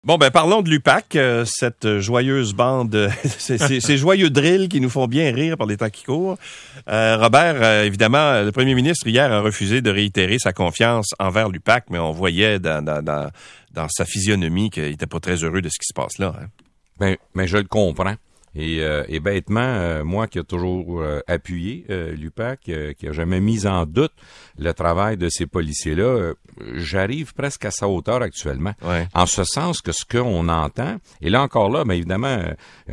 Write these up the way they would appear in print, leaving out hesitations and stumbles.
Bon, ben parlons de l'UPAC, cette joyeuse bande, ces joyeux drills qui nous font bien rire par les temps qui courent. Robert, évidemment, le premier ministre hier a refusé de réitérer sa confiance envers l'UPAC, mais on voyait dans sa physionomie qu'il n'était pas très heureux de ce qui se passe là. Hein. Mais je le comprends. Et bêtement, moi qui ai toujours appuyé l'UPAC, qui a jamais mis en doute le travail de ces policiers-là, j'arrive presque à sa hauteur actuellement. Ouais. En ce sens que ce qu'on entend, et là encore là, mais évidemment,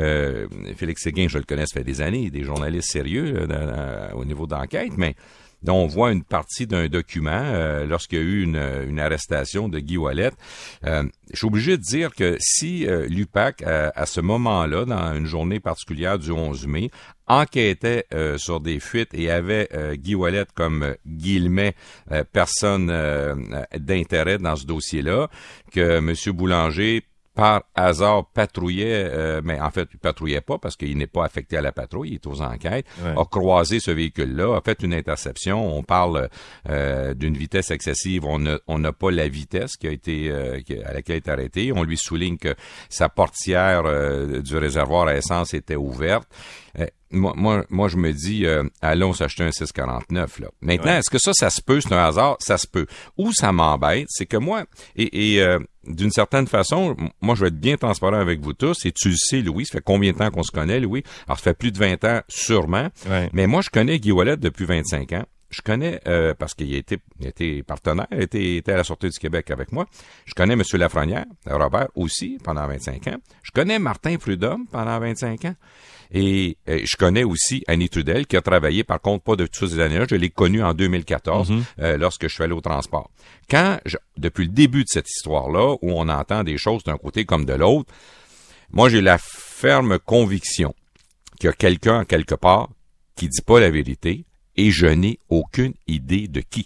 Félix Séguin, je le connais, ça fait des années, des journalistes sérieux au niveau d'enquête, mais dont on voit une partie d'un document lorsqu'il y a eu une arrestation de Guy Ouellet. Je suis obligé de dire que si l'UPAC, à ce moment-là, dans une journée particulière du 11 mai, enquêtait sur des fuites et avait Guy Ouellet comme guillemets personne d'intérêt dans ce dossier-là, que M. Boulanger par hasard patrouillait, mais en fait, il patrouillait pas parce qu'il n'est pas affecté à la patrouille, il est aux enquêtes, ouais. A croisé ce véhicule-là, a fait une interception. On parle d'une vitesse excessive, on n'a pas la vitesse qui a été à laquelle il est arrêté. On lui souligne que sa portière du réservoir à essence était ouverte. Moi, je me dis, allons s'acheter un 649, là. Maintenant, ouais. Est-ce que ça se peut, c'est un hasard? Ça se peut. Où ça m'embête, c'est que moi, d'une certaine façon, moi, je vais être bien transparent avec vous tous, et tu le sais, Louis, ça fait combien de temps qu'on se connaît, Louis? Alors, ça fait plus de 20 ans, sûrement. Ouais. Mais moi, je connais Guy Ouellet depuis 25 ans. Je connais, parce qu'il a été partenaire, il était à la Sûreté du Québec avec moi. Je connais M. Lafrenière, Robert aussi, pendant 25 ans. Je connais Martin Prudhomme pendant 25 ans. Et je connais aussi Annie Trudel, qui a travaillé, par contre, pas de toutes ces années-là. Je l'ai connue en 2014, lorsque je suis allé au transport. Depuis le début de cette histoire-là, où on entend des choses d'un côté comme de l'autre, moi, j'ai la ferme conviction qu'il y a quelqu'un, quelque part, qui dit pas la vérité, et je n'ai aucune idée de qui.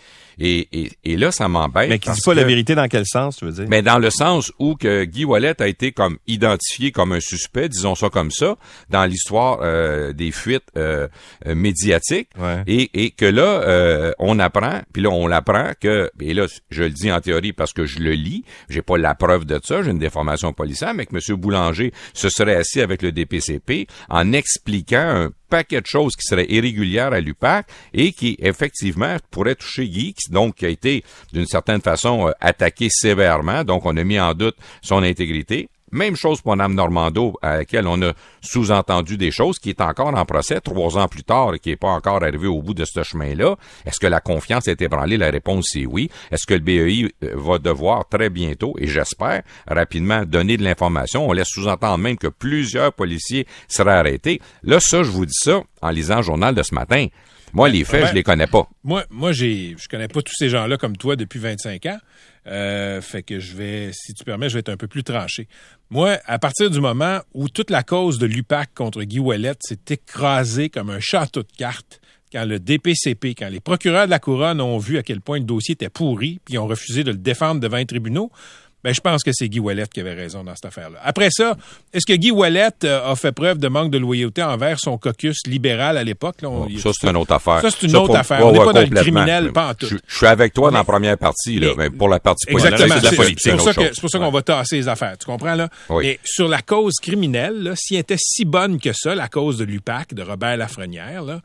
Et là, ça m'embête. Mais qui dit pas la vérité dans quel sens, tu veux dire? Mais dans le sens où que Guy Ouellet a été comme identifié comme un suspect, disons ça comme ça, dans l'histoire des fuites médiatiques. Ouais. Et que là, on apprend, puis là, on l'apprend que, et là, je le dis en théorie parce que je le lis, j'ai pas la preuve de ça, j'ai une déformation policière, mais que M. Boulanger se serait assis avec le DPCP en expliquant un paquet de choses qui seraient irrégulières à l'UPAC et qui, effectivement, pourraient toucher Guy, qui a été, d'une certaine façon, attaqué sévèrement. Donc, on a mis en doute son intégrité. Même chose pour Mme Normando, à laquelle on a sous-entendu des choses, qui est encore en procès 3 ans plus tard et qui n'est pas encore arrivé au bout de ce chemin-là. Est-ce que la confiance a été ébranlée? La réponse, c'est oui. Est-ce que le BEI va devoir très bientôt, et j'espère, rapidement donner de l'information? On laisse sous-entendre même que plusieurs policiers seraient arrêtés. Là, ça, je vous dis ça en lisant le journal de ce matin. Moi, les faits, je les connais pas. Moi, je connais pas tous ces gens-là comme toi depuis 25 ans. Fait que si tu permets, je vais être un peu plus tranché. Moi, à partir du moment où toute la cause de l'UPAC contre Guy Ouellet s'est écrasée comme un château de cartes, quand le DPCP, quand les procureurs de la Couronne ont vu à quel point le dossier était pourri, puis ont refusé de le défendre devant les tribunaux, ben, je pense que c'est Guy Ouellet qui avait raison dans cette affaire-là. Après ça, est-ce que Guy Ouellet a fait preuve de manque de loyauté envers son caucus libéral à l'époque? Là, ça, c'est une autre affaire. Ça, c'est une autre affaire. On n'est pas dans le criminel, pas en tout. Je suis avec toi dans la première partie, là, mais pour la partie politique, exactement, c'est de la politique. C'est pour ça qu'on va tasser les affaires. Tu comprends, là? Oui. Mais sur la cause criminelle, là, si elle était si bonne que ça, la cause de l'UPAC, de Robert Lafrenière, là,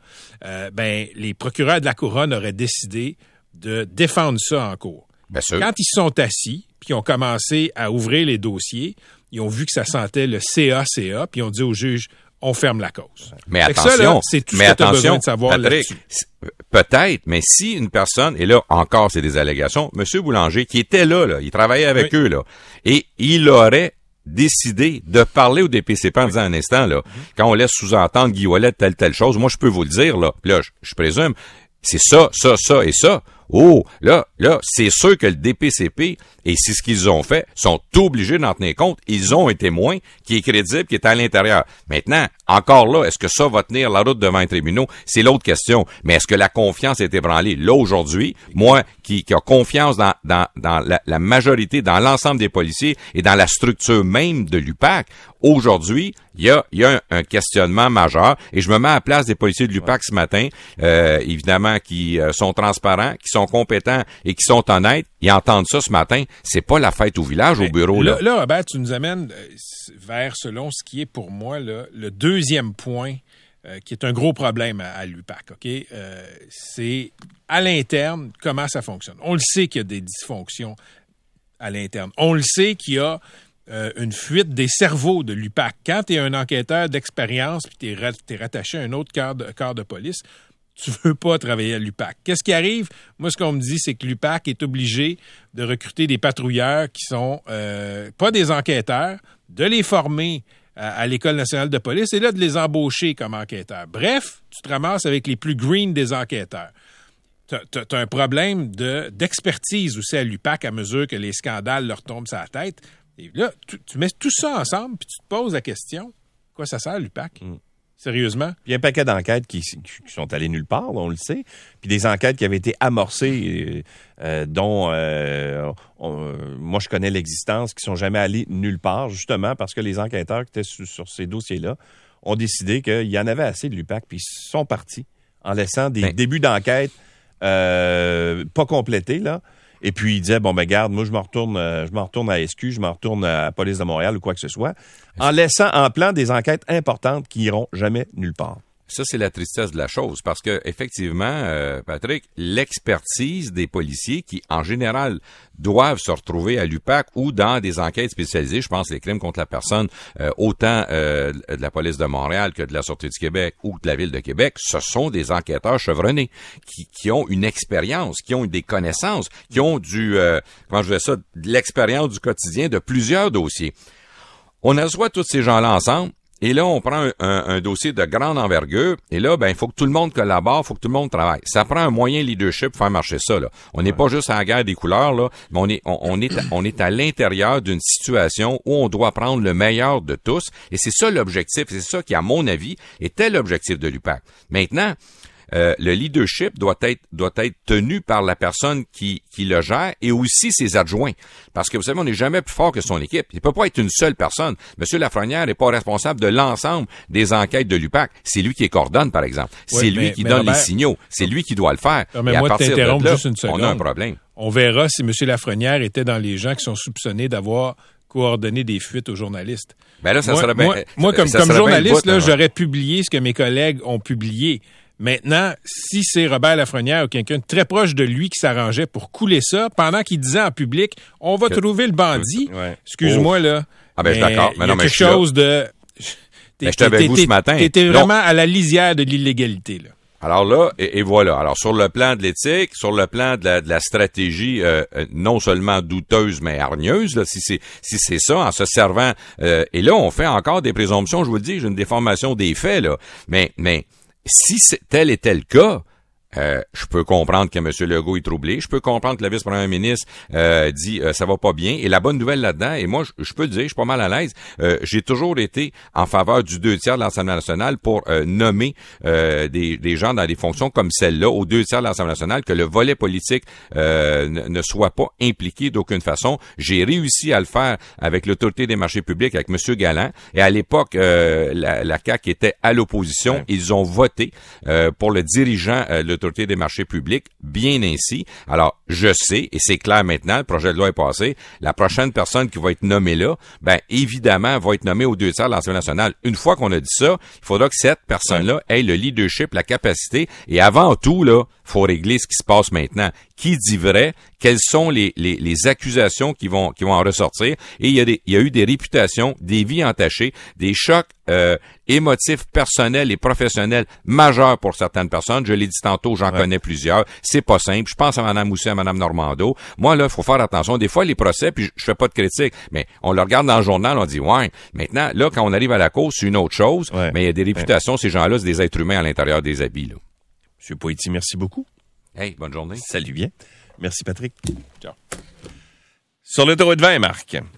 les procureurs de la Couronne auraient décidé de défendre ça en cours. Bien sûr. Quand ils se sont assis, puis ils ont commencé à ouvrir les dossiers, ils ont vu que ça sentait le CA, puis ils ont dit au juge, on ferme la cause. Mais attention, ça, là, c'est tout ce que tu as besoin de savoir Patrick, peut-être, mais si une personne, et là encore c'est des allégations, M. Boulanger, qui était là, il travaillait avec eux, là, et il aurait décidé de parler au DPCP en disant un instant, là, quand on laisse sous-entendre Guy Ouellet telle chose, moi je peux vous le dire, là, puis là, je présume, c'est ça et ça. Oh, là, c'est sûr que le DPCP, et c'est ce qu'ils ont fait, sont obligés d'en tenir compte. Ils ont un témoin qui est crédible, qui est à l'intérieur. Maintenant, encore là, est-ce que ça va tenir la route devant les tribunaux? C'est l'autre question. Mais est-ce que la confiance est ébranlée? Là, aujourd'hui, moi, qui a confiance dans la majorité, dans l'ensemble des policiers et dans la structure même de l'UPAC, aujourd'hui, il y a un questionnement majeur et je me mets à la place des policiers de l'UPAC ce matin, évidemment, qui sont transparents, qui sont compétents et qui sont honnêtes. Ils entendent ça ce matin. C'est pas la fête au village, au bureau, là. Là, Robert, tu nous amènes vers, selon ce qui est pour moi, là, le deuxième point qui est un gros problème à l'UPAC, OK? C'est à l'interne, comment ça fonctionne. On le sait qu'il y a des dysfonctions à l'interne. On le sait qu'il y a une fuite des cerveaux de l'UPAC. Quand tu es un enquêteur d'expérience puis tu es rattaché à un autre corps de police, tu veux pas travailler à l'UPAC. Qu'est-ce qui arrive? Moi, ce qu'on me dit, c'est que l'UPAC est obligé de recruter des patrouilleurs qui sont pas des enquêteurs, de les former à l'École nationale de police et là, de les embaucher comme enquêteurs. Bref, tu te ramasses avec les plus green des enquêteurs. T'as un problème d'expertise aussi à l'UPAC à mesure que les scandales leur tombent sur la tête. Et là, tu mets tout ça ensemble puis tu te poses la question, quoi ça sert l'UPAC? Sérieusement? Il y a un paquet d'enquêtes qui sont allées nulle part, on le sait. Puis des enquêtes qui avaient été amorcées, dont moi je connais l'existence, qui sont jamais allées nulle part, justement parce que les enquêteurs qui étaient sur ces dossiers-là ont décidé qu'il y en avait assez de l'UPAC, puis ils sont partis en laissant des débuts d'enquête pas complétés, là. Et puis, il disait, bon, ben, garde, moi, je m'en retourne à SQ, je m'en retourne à la police de Montréal ou quoi que ce soit, en laissant en plan des enquêtes importantes qui iront jamais nulle part. Ça, c'est la tristesse de la chose, parce que effectivement, Patrick, l'expertise des policiers qui, en général, doivent se retrouver à l'UPAC ou dans des enquêtes spécialisées, je pense les crimes contre la personne, autant de la police de Montréal que de la Sûreté du Québec ou de la Ville de Québec, ce sont des enquêteurs chevronnés qui ont une expérience, qui ont des connaissances, qui ont comment je dirais ça, de l'expérience du quotidien de plusieurs dossiers. On assoit tous ces gens-là ensemble. Et là, on prend un dossier de grande envergure. Et là, ben, il faut que tout le monde collabore, il faut que tout le monde travaille. Ça prend un moyen leadership pour faire marcher ça, là. On n'est pas juste à la guerre des couleurs, là, mais on est à l'intérieur d'une situation où on doit prendre le meilleur de tous. Et c'est ça l'objectif. C'est ça qui, à mon avis, était l'objectif de l'UPAC. Maintenant, le leadership doit être tenu par la personne qui le gère et aussi ses adjoints. Parce que vous savez, on n'est jamais plus fort que son équipe. Il peut pas être une seule personne. Monsieur Lafrenière n'est pas responsable de l'ensemble des enquêtes de l'UPAC. C'est lui qui les coordonne, par exemple. Oui, c'est lui qui donne Robert, les signaux. C'est lui qui doit le faire. Mais moi, t'interromps juste une seconde. On a un problème. On verra si monsieur Lafrenière était dans les gens qui sont soupçonnés d'avoir coordonné des fuites aux journalistes. Ben là, ça serait bien. Moi, comme journaliste, là, j'aurais publié ce que mes collègues ont publié. Maintenant, si c'est Robert Lafrenière ou quelqu'un de très proche de lui qui s'arrangeait pour couler ça, pendant qu'il disait en public, on va trouver le bandit, excuse-moi, là. Ah ben, je suis d'accord. Mais non, mais quelque chose de... Mais je t'avais vu ce matin. T'étais vraiment à la lisière de l'illégalité, là. Alors là, et voilà. Alors, sur le plan de l'éthique, sur le plan de la stratégie, non seulement douteuse, mais hargneuse, là, si c'est ça, en se servant, et là, on fait encore des présomptions, je vous le dis, j'ai une déformation des faits, là. Mais, si tel était le cas, je peux comprendre que M. Legault est troublé. Je peux comprendre que le vice-premier ministre dit ça va pas bien. Et la bonne nouvelle là-dedans, et moi, je peux le dire, je suis pas mal à l'aise, j'ai toujours été en faveur du 2/3 de l'Assemblée nationale pour nommer des gens dans des fonctions comme celle-là, aux 2/3 de l'Assemblée nationale, que le volet politique ne soit pas impliqué d'aucune façon. J'ai réussi à le faire avec l'Autorité des marchés publics, avec M. Galland. Et à l'époque, la CAQ était à l'opposition. Ouais. Ils ont voté pour le dirigeant l'Autorité des marchés publics, bien ainsi. Alors, je sais, et c'est clair maintenant, le projet de loi est passé, la prochaine personne qui va être nommée là, ben évidemment, va être nommée aux 2/3 de l'Assemblée nationale. Une fois qu'on a dit ça, il faudra que cette personne-là ait le leadership, la capacité, et avant tout, là, faut régler ce qui se passe maintenant. Qui dit vrai? Quelles sont les accusations qui vont en ressortir? Et il y a eu des réputations, des vies entachées, des chocs émotifs, personnels et professionnels majeurs pour certaines personnes. Je l'ai dit tantôt, j'en connais plusieurs. C'est pas simple. Je pense à Mme Mousset, à Mme Normando. Moi, là, il faut faire attention. Des fois, les procès, puis je fais pas de critique, mais on le regarde dans le journal, on dit, ouais, maintenant, là, quand on arrive à la cause, c'est une autre chose, mais il y a des réputations, ces gens-là, c'est des êtres humains à l'intérieur des habits, là. Monsieur Poitiers, merci beaucoup. Hey, bonne journée. Salut bien. Merci, Patrick. Ciao. Sur l'autoroute 20, Marc.